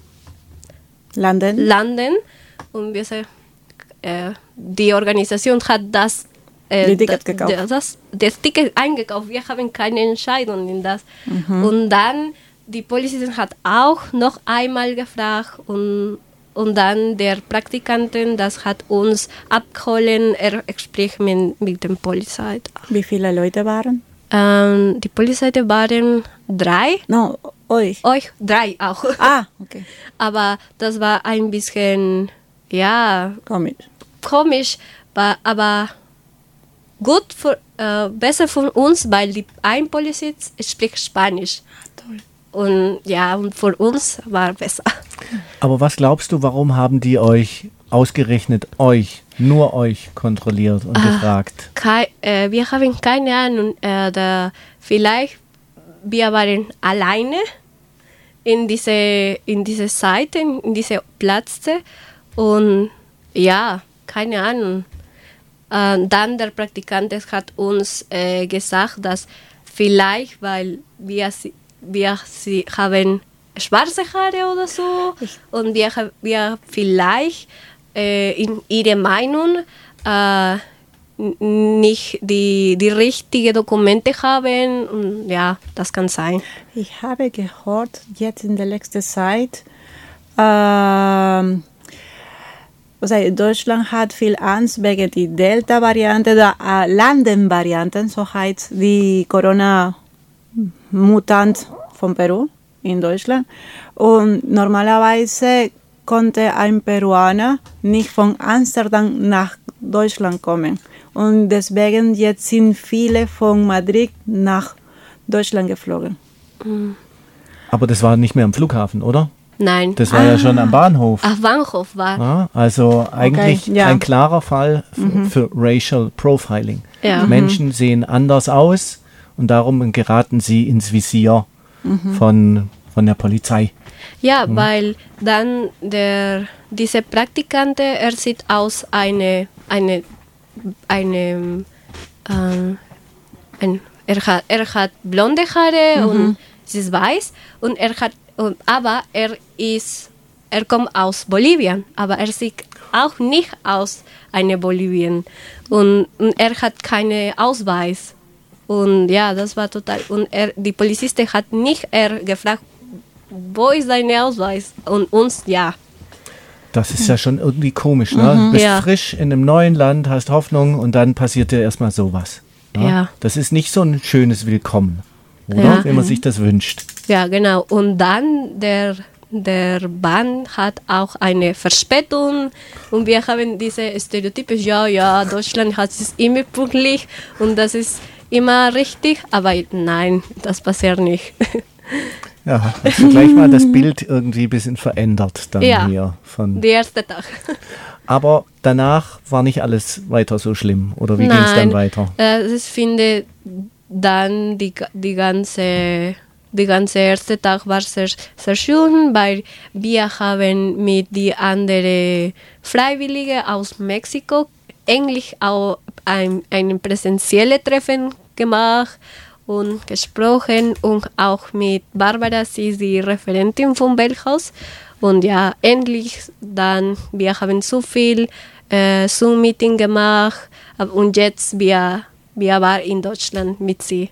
landen. landen und wir sagen, äh, die Organisation hat das äh, die Ticket gekauft. Das, das Ticket eingekauft. Wir haben keine Entscheidung in das. Mhm. Und dann die Polizistin hat auch noch einmal gefragt und Und dann der Praktikantin, das hat uns abgeholt, er spricht mit, mit der Polizei. Wie viele Leute waren? Ähm, die Polizei waren drei. No, euch. Euch, drei auch. Ah, okay. Aber das war ein bisschen, ja... Komisch. Komisch, war, aber gut, für, äh, besser für uns, weil die ein Polizist spricht Spanisch. Toll. Und ja, und für uns war besser. Aber was glaubst du, warum haben die euch ausgerechnet euch, nur euch kontrolliert und ah, gefragt? Kei, äh, wir haben keine Ahnung. Äh, da, vielleicht wir waren alleine in diese, in diese Seite, in diese Plätze und ja, keine Ahnung. Äh, dann der Praktikant hat uns äh, gesagt, dass vielleicht, weil wir, wir sie haben schwarze Haare oder so und wir, wir vielleicht äh, in ihrer Meinung äh, nicht die, die richtigen Dokumente haben und ja, das kann sein. Ich habe gehört, jetzt in der letzten Zeit, ähm, also Deutschland hat viel Angst wegen der Delta-Variante, der äh, Landen-Varianten, so heißt die Corona-Mutant von Peru in Deutschland. Und normalerweise konnte ein Peruaner nicht von Amsterdam nach Deutschland kommen. Und deswegen jetzt sind viele von Madrid nach Deutschland geflogen. Aber das war nicht mehr am Flughafen, oder? Nein. Das war ah. ja schon am Bahnhof. Ach, Bahnhof war. Ja, also eigentlich okay, ja. ein klarer Fall f- mhm. für Racial Profiling. Ja. Menschen mhm. sehen anders aus und darum geraten sie ins Visier mhm. von, von der Polizei. Ja, mhm. weil dann der, diese Praktikant, er sieht aus eine, eine, eine ähm, ein, er, hat, er hat blonde Haare mhm. und sie ist weiß und er hat Und, aber er ist, er kommt aus Bolivien, aber er sieht auch nicht aus einer Bolivien und, und er hat keinen Ausweis und ja, das war total und er, die Polizistin hat nicht er gefragt, wo ist dein Ausweis und uns ja. Das ist ja schon irgendwie komisch, ne? Mhm. Du bist ja. frisch in einem neuen Land, hast Hoffnung und dann passiert dir erstmal sowas. Ja? Ja. Das ist nicht so ein schönes Willkommen, oder? Ja. Wenn man sich das wünscht. Ja, genau. Und dann der, der Bahn hat auch eine Verspätung und wir haben diese Stereotype, ja, ja, Deutschland hat es immer pünktlich und das ist immer richtig, aber nein, das passiert nicht. Ja, hast du gleich mal das Bild irgendwie ein bisschen verändert dann Ja. hier. Von, Der erste Tag. aber danach war nicht alles weiter so schlimm, oder wie ging es dann Nein, weiter? äh, ich finde dann die, die ganze die ganze erste Tag war sehr, sehr schön, weil wir haben mit die anderen Freiwilligen aus Mexiko endlich auch ein, ein präsentielles Treffen gemacht und gesprochen und auch mit Barbara, sie ist die Referentin vom Welthaus. Und ja, endlich dann, wir haben so viel äh, Zoom-Meeting gemacht und jetzt wir, wir waren in Deutschland mit sie.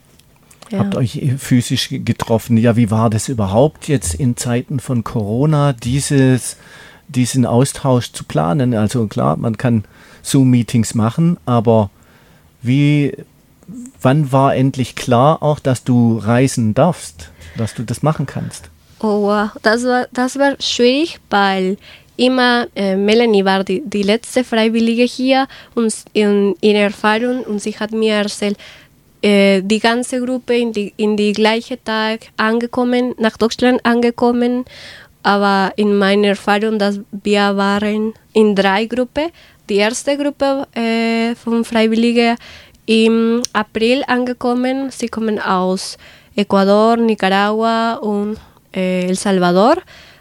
Ja. Habt euch physisch getroffen. Ja, wie war das überhaupt jetzt in Zeiten von Corona, dieses, diesen Austausch zu planen? Also klar, man kann Zoom-Meetings machen, aber wie, wann war endlich klar auch, dass du reisen darfst, dass du das machen kannst? Oh wow, das war, das war schwierig, weil immer äh, Melanie war die, die letzte Freiwillige hier und in ihrer Erfahrung und sie hat mir erzählt, äh, die ganze Gruppe in die, in die gleiche Tag angekommen, nach Deutschland angekommen, aber in meiner Erfahrung, dass wir waren in drei Gruppen. Die erste Gruppe äh, von Freiwilligen im April angekommen, sie kommen aus Ecuador, Nicaragua und äh, El Salvador.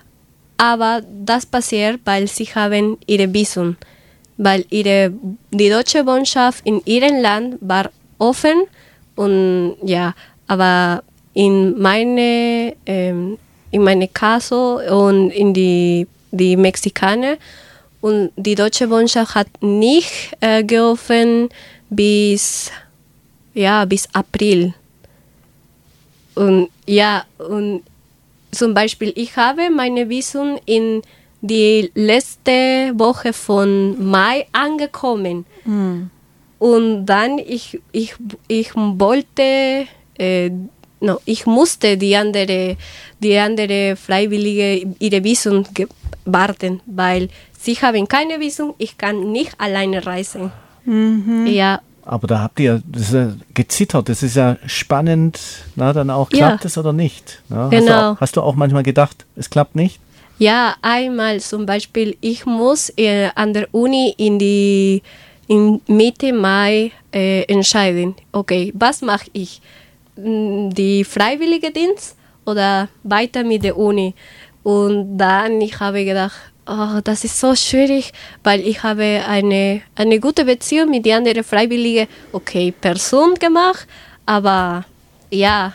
Aber das passiert, weil sie haben ihre Visum, weil ihre, die deutsche Botschaft in ihrem Land war offen und ja, aber in meine, ähm, in meine Caso und in die, die Mexikaner und die deutsche Botschaft hat nicht äh, geöffnet bis, ja, bis April. Und ja, und zum Beispiel, ich habe meine Visum in die letzte Woche von Mai angekommen. Mm. Und dann, ich, ich, ich wollte, äh, no, ich musste die andere, die andere Freiwillige ihre Visum ge- warten, weil sie haben keine Visum, ich kann nicht alleine reisen. Mhm. Ja, Aber da habt ihr das ist ja gezittert, das ist ja spannend, na, dann auch klappt Ja. es oder nicht. Ja, Genau. Hast du, auch, hast du auch manchmal gedacht, es klappt nicht? ja, einmal zum Beispiel, ich muss äh, an der Uni in die in Mitte Mai äh, entscheiden, okay, was mache ich? Mm, Die freiwillige Dienst oder weiter mit der Uni? Und dann ich habe gedacht, oh, das ist so schwierig, weil ich habe eine, eine gute Beziehung mit den anderen Freiwilligen, okay, Person gemacht, aber ja.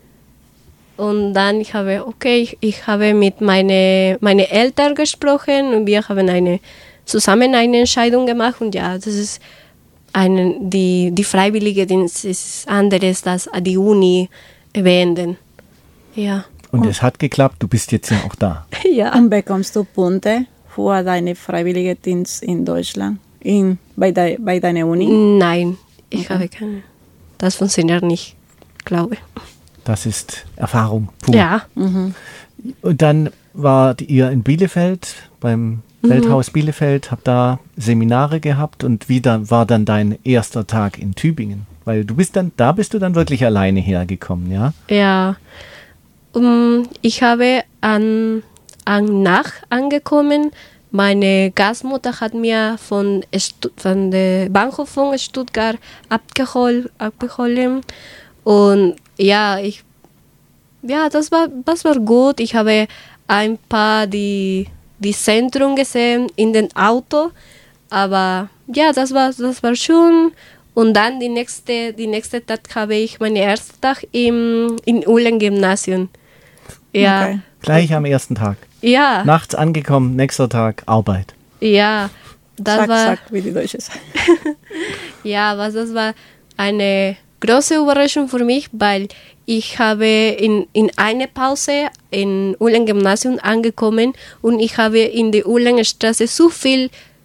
Und dann ich habe, okay, ich, ich habe mit meine, meine Eltern gesprochen und wir haben eine, zusammen eine Entscheidung gemacht und ja, das ist eine, die, die freiwillige Dienst ist anderes als die Uni beenden. Ja. Und es hat geklappt, du bist jetzt ja auch da. Ja. Und bekommst du Punkte für deine freiwillige Dienst in Deutschland, in, bei, de, bei deiner Uni? Nein, ich habe keine. Das funktioniert nicht, glaube ich. Das ist Erfahrung pur. Ja. Mhm. Und dann wart ihr in Bielefeld, beim Welthaus Bielefeld, habt da Seminare gehabt und wie dann war dann dein erster Tag in Tübingen? Weil du bist dann, da bist du dann wirklich alleine hergekommen, ja? Ja. Um, ich habe an, an Nach angekommen. Meine Gastmutter hat mir von, Stu- von der Bahnhof von Stuttgart abgeholt, abgeholt. Und ja, ich, ja, das war, das war gut. Ich habe ein paar die, die Zentrum gesehen in dem Auto. Aber ja, das war, das war schön. Und dann die nächste, die nächste Tag habe ich meinen ersten Tag im, im Uhlen-Gymnasium. Ja. Okay. Gleich am ersten Tag. Ja. Nachts angekommen, nächster Tag Arbeit. Ja. Das Sag, war, sag, wie die Deutsche sagen. ja, aber das war eine große Überraschung für mich, weil ich habe in, in einer Pause in Uhlen-Gymnasium angekommen und ich habe in der Uhlenstraße so viel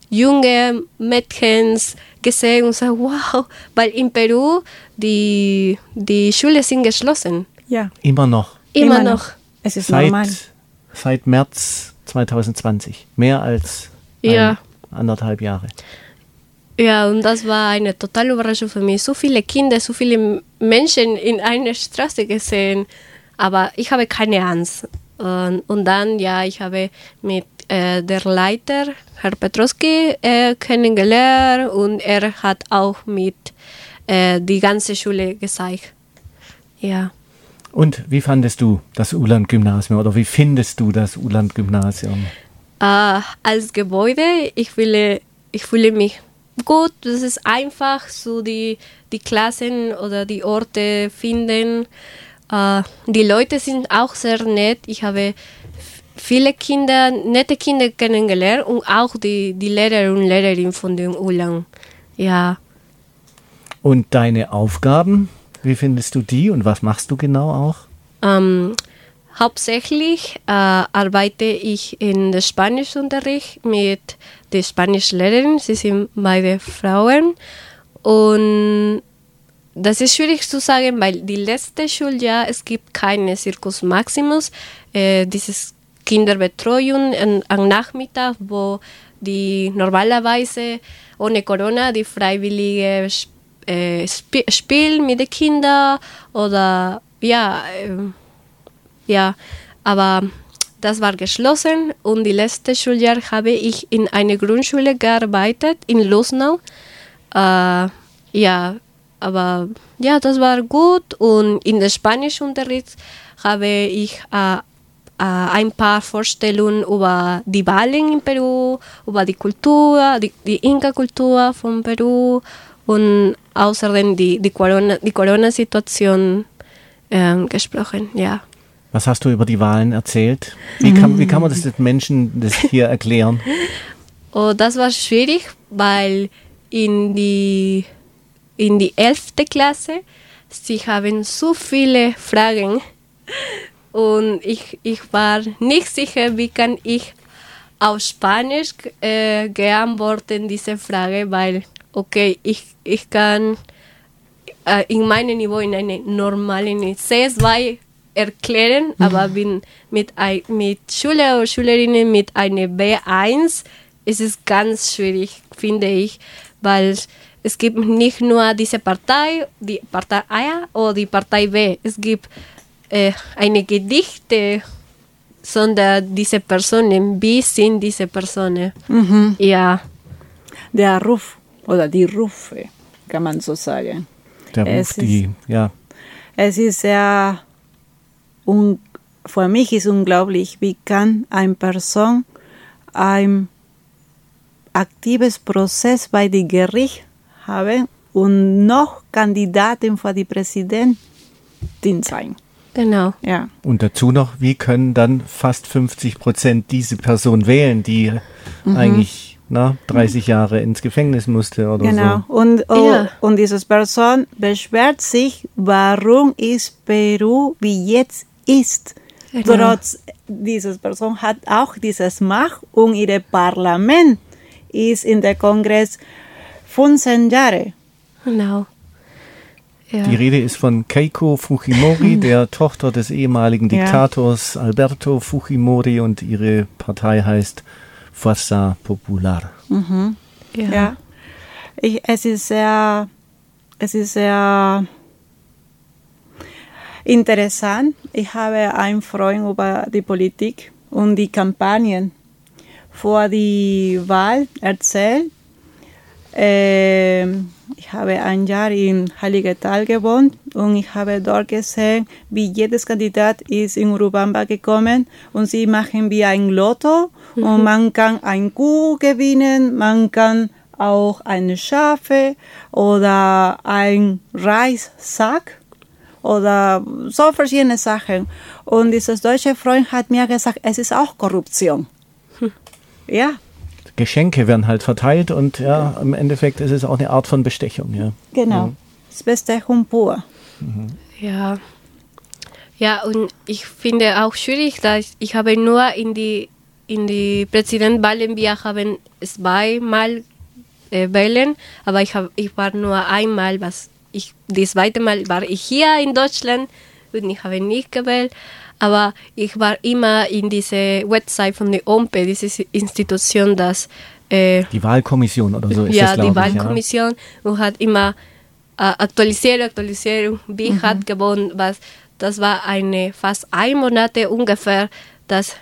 junge Mädchen gesehen und gesagt, wow, weil in Peru die, die Schulen sind geschlossen. Ja. Immer noch. Immer, Immer noch. noch. Es ist Seit, normal. seit März zwanzig zwanzig. Mehr als Ja. ein, anderthalb Jahre. Ja, und das war eine totale Überraschung für mich. So viele Kinder, so viele Menschen in einer Straße gesehen. Aber ich habe keine Angst. Und, und dann, ja, ich habe mit äh, der Leiter, Herr Petrowski, äh, kennengelernt und er hat auch mit äh, die ganze Schule gezeigt. Ja. Und wie fandest du das Uhland-Gymnasium oder wie findest du das Uhland-Gymnasium? Äh, als Gebäude, ich fühle, ich fühle mich gut. Das ist einfach so die, die Klassen oder die Orte finden. Äh, die Leute sind auch sehr nett. Ich habe viele Kinder, nette Kinder kennengelernt und auch die, die Lehrer und Lehrerinnen von dem Uhland. Ja. Und deine Aufgaben, wie findest du die und was machst du genau auch? Ähm, hauptsächlich äh, arbeite ich in der Spanischunterricht mit der Spanischlehrerin. Sie sind beide Frauen. Und das ist schwierig zu sagen, weil die letzte Schuljahr, es gibt keine Circus Maximus, äh, dieses Kinderbetreuung an, am Nachmittag, wo die normalerweise ohne Corona die Freiwillige äh, sp spielen mit den Kindern oder ja, äh, ja, aber das war geschlossen und die letzte Schuljahr habe ich in einer Grundschule gearbeitet in Lustenau. Äh, ja, aber ja, das war gut und in der Spanischunterricht habe ich äh, äh, ein paar Vorstellungen über die Wahlen in Peru, über die Kultur, die, die Inka-Kultur von Peru und außerdem die, die Corona, die Corona-Situation äh, gesprochen, ja. Was hast du über die Wahlen erzählt? Wie kann, wie kann man das den Menschen das hier erklären? Oh, das war schwierig, weil in die, in die elfte Klasse, sie haben so viele Fragen und ich, ich war nicht sicher, wie kann ich auf Spanisch äh, geantworten diese Frage, weil, okay, ich, ich kann äh, in meinem Niveau in eine normale C zwei erklären, mhm. aber bin mit, mit Schüler oder Schülerinnen mit einer B eins ist es ganz schwierig, finde ich, weil es gibt nicht nur diese Partei, die Partei A oder die Partei B, es gibt äh, eine Gedichte, sondern diese Personen, wie sind diese Personen? Mhm. Ja. Der Ruf oder die Rufe, kann man so sagen. Der Ruf, die, ist, ja. Es ist sehr Und für mich ist unglaublich, wie kann eine Person ein aktives Prozess bei dem Gericht haben und noch Kandidatin für die Präsidentin sein. Genau. Ja. Und dazu noch, wie können dann fast fünfzig Prozent diese Person wählen, die mhm. eigentlich na, dreißig Jahre ins Gefängnis musste oder genau. so. Und, oh, ja. und diese Person beschwert sich, warum ist Peru wie jetzt ist. Genau. Trotz diese Person hat auch dieses Macht und ihr Parlament ist in der Kongress fünfzehn Jahre. Genau. Ja. Die Rede ist von Keiko Fujimori, der Tochter des ehemaligen Diktators ja. Alberto Fujimori, und ihre Partei heißt Fuerza Popular. Mhm. Ja. ja. Ich, es ist sehr, es ist sehr interessant. Ich habe einen Freund über die Politik und die Kampagnen vor die Wahl erzählt. Äh, ich habe ein Jahr in Heiligenthal gewohnt und ich habe dort gesehen, wie jedes Kandidat ist in Urubamba gekommen und sie machen wie ein Lotto mhm. und man kann ein Kuh gewinnen, man kann auch eine Schafe oder ein Reissack oder so verschiedene Sachen. Und dieser deutsche Freund hat mir gesagt, es ist auch Korruption. Hm. Ja. Geschenke werden halt verteilt und ja, im Endeffekt ist es auch eine Art von Bestechung. Ja. Genau, ja. Das Bestechung pur. Mhm. Ja. Ja, und ich finde auch schwierig, dass ich habe nur in die in die Präsidentwahlen, wir haben zweimal äh, wählen, aber ich, hab, ich war nur einmal, was ich, das zweite Mal war ich hier in Deutschland und ich habe nicht gewählt, aber ich war immer in diese Website von der O M P E, diese Institution, das äh, die Wahlkommission oder so ist ja, das, die glaube ich. Wahlkommission ja. Und hat immer äh, aktualisiert, aktualisiert, wie mhm. hat gewonnen, was, das war eine fast ein Monat ungefähr, das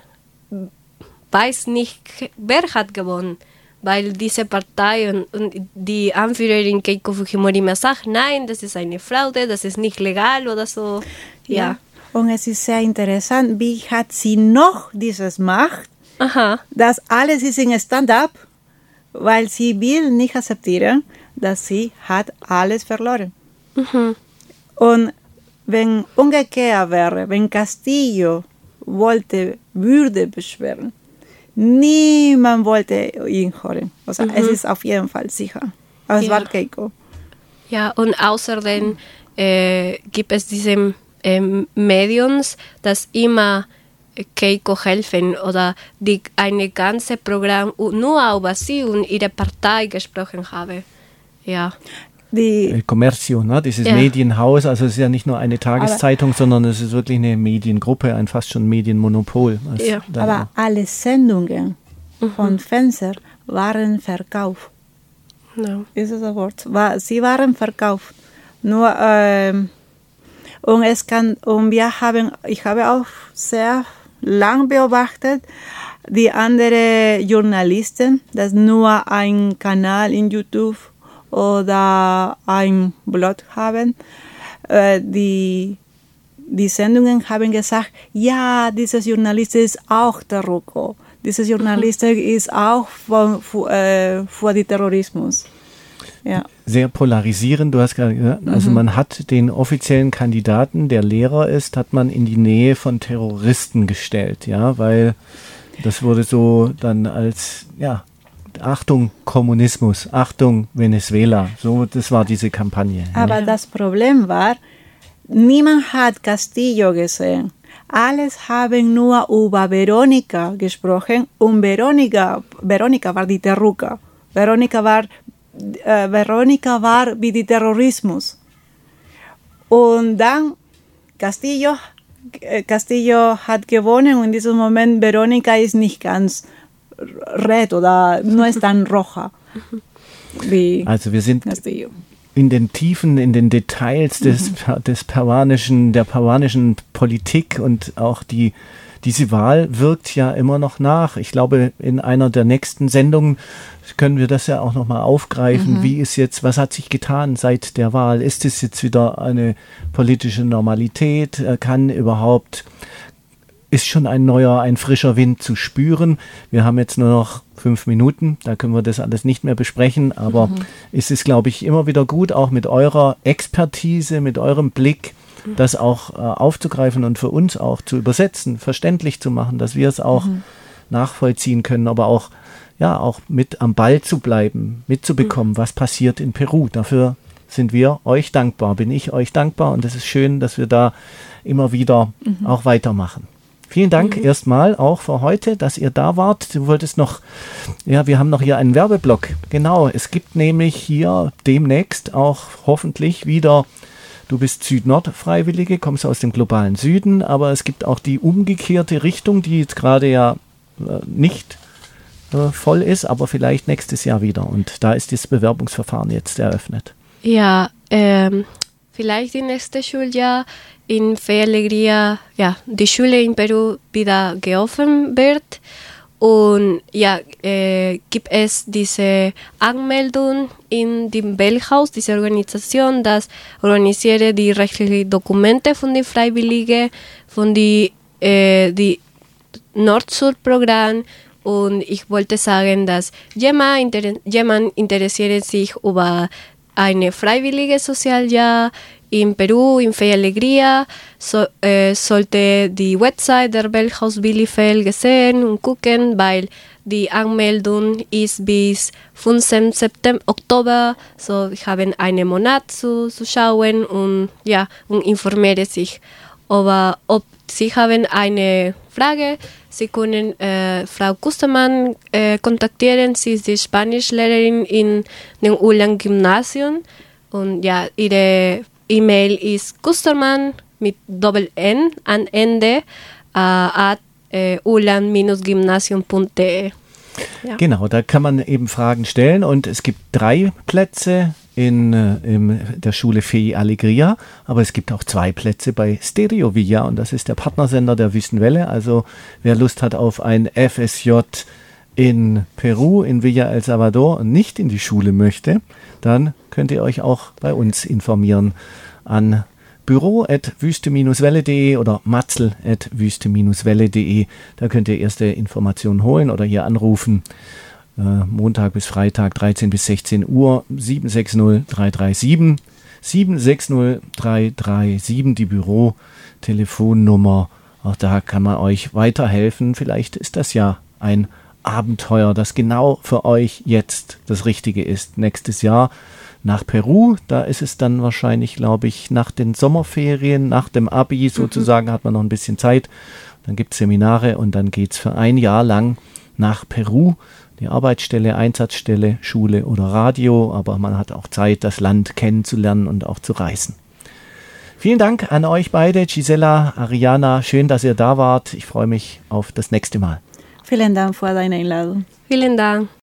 weiß nicht, wer hat gewonnen. Weil diese Partei und, und die Anführerin Keiko Fujimori immer sagt, nein, das ist eine Fraude, das ist nicht legal oder so. Ja. ja. Und es ist sehr interessant, wie hat sie noch dieses Macht, Aha. dass alles ist in Stand-up, weil sie will nicht akzeptieren, dass sie hat alles verloren. Mhm. Und wenn umgekehrt wäre, wenn Castillo wollte, würde beschweren, niemand wollte ihn hören. Also mhm. es ist auf jeden Fall sicher. Aber es ja. war Keiko. Ja, und außerdem äh, gibt es diese äh, Mediums, das immer Keiko helfen oder die eine ganze Programm nur über sie und ihre Partei gesprochen haben. Ja. Die Commercio, ne? Dieses ja. Medienhaus, also es ist ja nicht nur eine Tageszeitung, aber, sondern es ist wirklich eine Mediengruppe, ein fast schon Medienmonopol. Ja. Aber alle Sendungen mhm. von Fernseher waren verkauft. No. Ist das ein Wort? War, sie waren verkauft. Nur ähm, und es kann und wir haben, ich habe auch sehr lang beobachtet, die anderen Journalisten, das nur ein Kanal in YouTube oder ein Blog haben, äh, die, die Sendungen haben gesagt, ja, dieser Journalist ist auch der Rucko. Dieser Journalist mhm. ist auch für, für, äh, für den Terrorismus. Ja. Sehr polarisierend, du hast gerade gesagt, also mhm. man hat den offiziellen Kandidaten, der Lehrer ist, hat man in die Nähe von Terroristen gestellt, ja, weil das wurde so dann als, ja, Achtung Kommunismus, Achtung Venezuela, so, das war diese Kampagne. Aber ja. das Problem war, niemand hat Castillo gesehen. Alles haben nur über Veronica gesprochen und Veronica, Veronica war die Terruca. Veronica war, äh, Veronica war wie die Terrorismus. Und dann Castillo, äh, Castillo hat gewonnen und in diesem Moment Veronica ist nicht ganz red oder nur ist dann roja. Wie also wir sind Castillo. In den Tiefen, in den Details des, mhm. des peruanischen, der peruanischen Politik und auch die, diese Wahl wirkt ja immer noch nach. Ich glaube, in einer der nächsten Sendungen können wir das ja auch nochmal aufgreifen. Mhm. Wie ist jetzt, was hat sich getan seit der Wahl? Ist es jetzt wieder eine politische Normalität? Kann überhaupt ist schon ein neuer, ein frischer Wind zu spüren. Wir haben jetzt nur noch fünf Minuten, da können wir das alles nicht mehr besprechen, aber mhm. es ist, glaube ich, immer wieder gut, auch mit eurer Expertise, mit eurem Blick, mhm. das auch äh, aufzugreifen und für uns auch zu übersetzen, verständlich zu machen, dass wir es auch mhm. nachvollziehen können, aber auch, ja, auch mit am Ball zu bleiben, mitzubekommen, mhm. was passiert in Peru. Dafür sind wir euch dankbar, bin ich euch dankbar und es ist schön, dass wir da immer wieder mhm. auch weitermachen. Vielen Dank mhm. erstmal auch für heute, dass ihr da wart. Du wolltest noch, ja, wir haben noch hier einen Werbeblock. Genau, es gibt nämlich hier demnächst auch hoffentlich wieder, du bist Süd-Nord-Freiwillige, kommst aus dem globalen Süden, aber es gibt auch die umgekehrte Richtung, die jetzt gerade ja äh, nicht äh, voll ist, aber vielleicht nächstes Jahr wieder. Und da ist das Bewerbungsverfahren jetzt eröffnet. Ja, ähm, vielleicht im nächsten Schuljahr in Fe Alegría, ja, die Schule in Peru wieder geöffnet wird. Und ja, äh, gibt es diese Anmeldung in dem Welthaus, diese Organisation, das organisiert die rechtlichen Dokumente von den Freiwilligen, von die, äh, die Nord-Sur-Programm. Und ich wollte sagen, dass jemand, inter- jemand interessiert sich über eine freiwillige Sozialjahr in Peru, in Fe Alegría, so, äh, sollte die Website der Welthaus Bielefeld gesehen und gucken, weil die Anmeldung ist bis fünfzehnten September, Oktober, so ich habe einen Monat zu, zu schauen und ja, und informiere sich. Aber ob sie haben eine Frage, Sie können äh, Frau Kustermann äh, kontaktieren. Sie ist die Spanischlehrerin in dem Ulan-Gymnasium. Und ja, ihre E-Mail ist kustermann mit Doppel-N am Ende äh, at äh, ulan Gymnasium punkt de. Ja. Genau, da kann man eben Fragen stellen und es gibt drei Plätze in, in der Schule Fei Alegria, aber es gibt auch zwei Plätze bei Stereo Villa und das ist der Partnersender der Wüstenwelle. Also wer Lust hat auf ein F S J in Peru, in Villa El Salvador und nicht in die Schule möchte, dann könnt ihr euch auch bei uns informieren an büro at wüste welle punkt de oder matzel at wüste welle punkt de. Da könnt ihr erste Informationen holen oder hier anrufen. Äh, Montag bis Freitag, dreizehn bis sechzehn Uhr, sieben sechs null drei drei sieben. sieben sechs null drei drei sieben, die Bürotelefonnummer. Auch da kann man euch weiterhelfen. Vielleicht ist das ja ein Abenteuer, das genau für euch jetzt das Richtige ist. Nächstes Jahr nach Peru, da ist es dann wahrscheinlich, glaube ich, nach den Sommerferien, nach dem Abi sozusagen, mhm. hat man noch ein bisschen Zeit. Dann gibt es Seminare und dann geht es für ein Jahr lang nach Peru. Die Arbeitsstelle, Einsatzstelle, Schule oder Radio, aber man hat auch Zeit, das Land kennenzulernen und auch zu reisen. Vielen Dank an euch beide, Gisela, Ariana, schön, dass ihr da wart. Ich freue mich auf das nächste Mal. Vielen Dank für deine Einladung. Vielen Dank.